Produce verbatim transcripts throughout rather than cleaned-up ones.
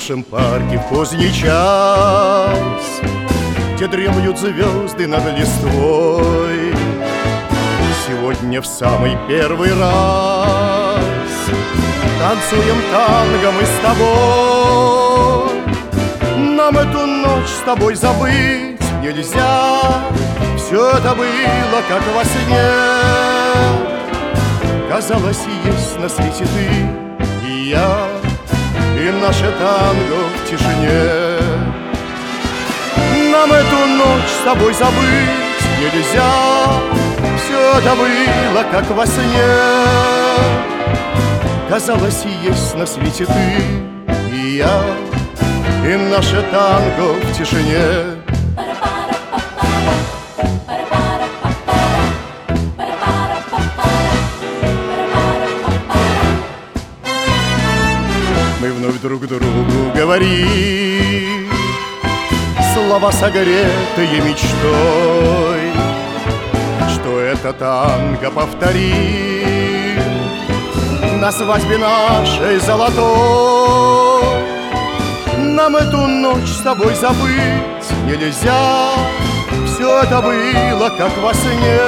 нашем парке в поздний час, где дремлют звезды над листвой, сегодня в самый первый раз танцуем танго мы с тобой. Нам эту ночь с тобой забыть нельзя, все это было как во сне. Казалось, есть на свете ты и я, и наше танго в тишине. Нам эту ночь с тобой забыть нельзя, все это было как во сне. Казалось, есть на свете ты и я, и наше танго в тишине. Мы вновь друг другу говорим слова, согретые мечтой, что это танго повторим на свадьбе нашей золотой. Нам эту ночь с тобой забыть нельзя, все это было как во сне.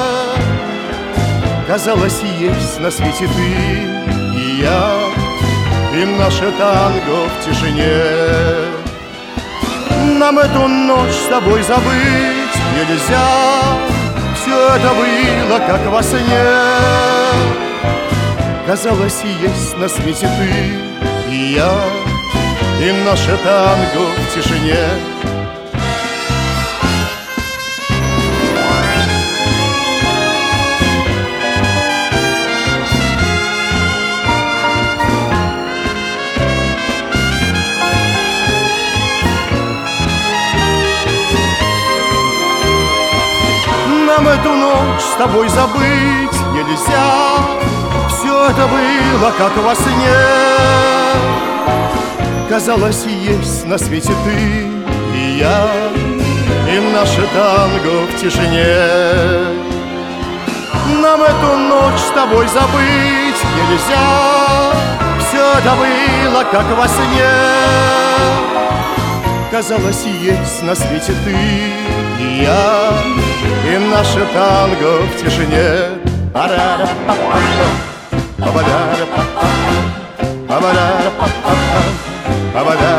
Казалось, есть на свете ты и я, и наше танго в тишине. Нам эту ночь с тобой забыть нельзя, все это было как во сне. Казалось, есть на свете ты и я, и наше танго в тишине. Нам эту ночь с тобой забыть нельзя, все это было как во сне. Казалось, есть на свете ты и я, и наше танго в тишине. Нам эту ночь с тобой забыть нельзя, все это было как во сне. Казалось, есть на свете ты и я, и наше танго в тишине. Ba-ba-da-da-ba-ba-ba, ba-ba-da-da-ba-ba-ba, ba-ba-da.